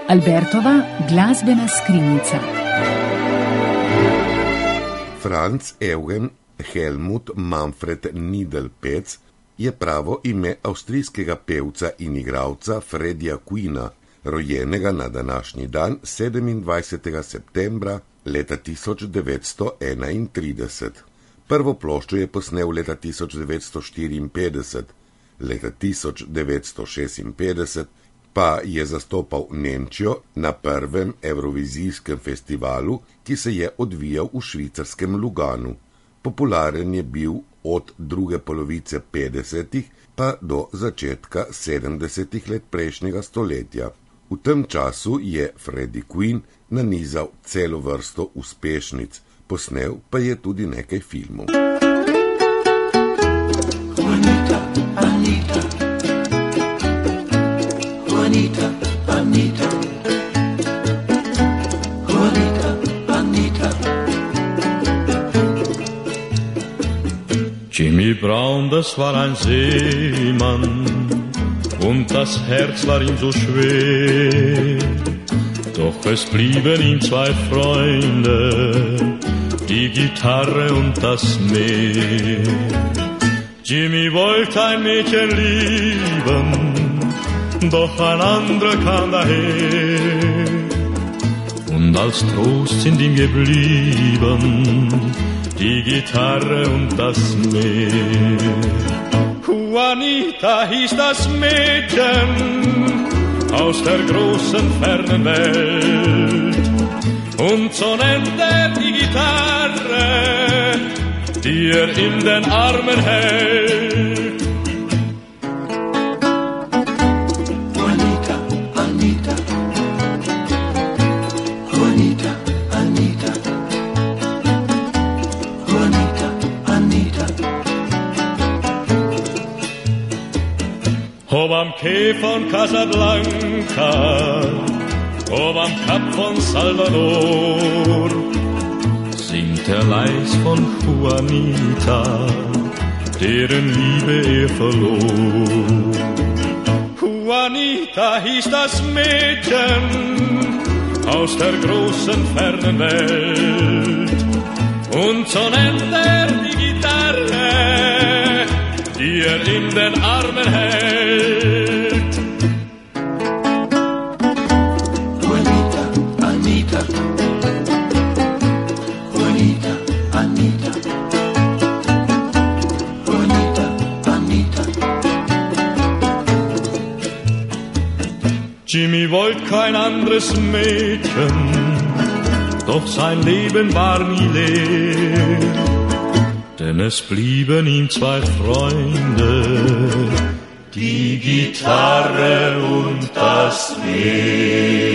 Albertova glasbena skrinjica. Franz Eugen Helmut Manfred Niedelpec je pravo ime avstrijskega pevca in igralca Freddija Queena, rojenega na današnji dan 27. septembra leta 1931. Prvo ploščo je posnel leta 1954, leta 1956 pa je zastopal Nemčijo na prvem evrovizijskem festivalu, ki se je odvijal v švicarskem Luganu. Popularen je bil od druge polovice 50. pa do začetka 70. let prejšnjega stoletja. V tem času je Freddie Queen nanizal celo vrsto uspešnic, posnel pa je tudi nekaj filmov. Juanita, Anita. Juanita, Anita. Juanita, Anita. Jimmy Brown, das war ein Seemann, und das Herz war ihm so schwer. Doch es blieben ihm zwei Freunde, die Gitarre und das Meer. Jimmy wollte ein Mädchen lieben, doch ein anderer kam daher. Und als Trost sind ihm geblieben die Gitarre und das Meer. Juanita hieß das Mädchen aus der großen fernen Welt. Und so nennt er die Gitarre, die in den Armen hält. Juanita, Anita. Juanita, Anita. Juanita, Anita. Ob am Quai von Casablanca, ob am Kap von Salvador, singt er leis von Juanita, deren Liebe er verlor. Juanita hieß das Mädchen aus der großen fernen Welt. Und so nennt er die Gitarre, die in den Armen hält. Juanita, Anita. Juanita, Anita. Juanita, Anita. Jimmy wollte kein anderes Mädchen, doch sein Leben war nie leer. Denn es blieben ihm zwei Freunde, die Gitarre und das Meer.